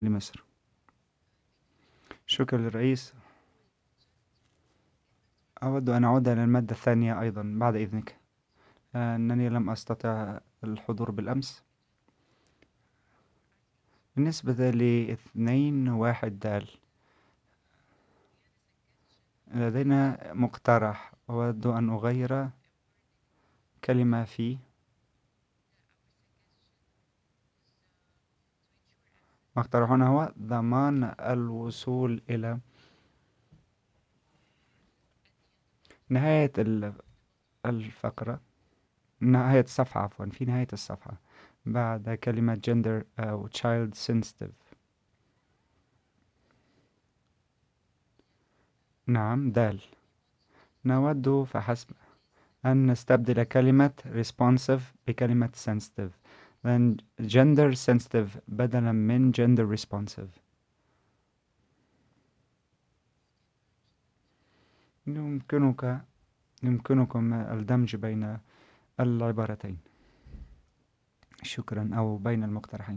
لمصر. شكرا للرئيس. أود أن أعود إلى المادة الثانية أيضا بعد إذنك. أنني لم أستطع الحضور بالأمس بالنسبة لاثنين واحد دال. لدينا مقترح، أود أن أغير كلمة في. مقترحنا هو ضمان الوصول إلى نهاية الفقرة، نهاية الصفحة عفوا، في نهاية الصفحة بعد كلمة gender أو child sensitive. نعم دال. نود فحسب أن نستبدل كلمة responsive بكلمة sensitive، لأن gender sensitive بدلا من gender responsive. يمكنكم الدمج بين العبارتين. شكرا، أو بين المقترحين.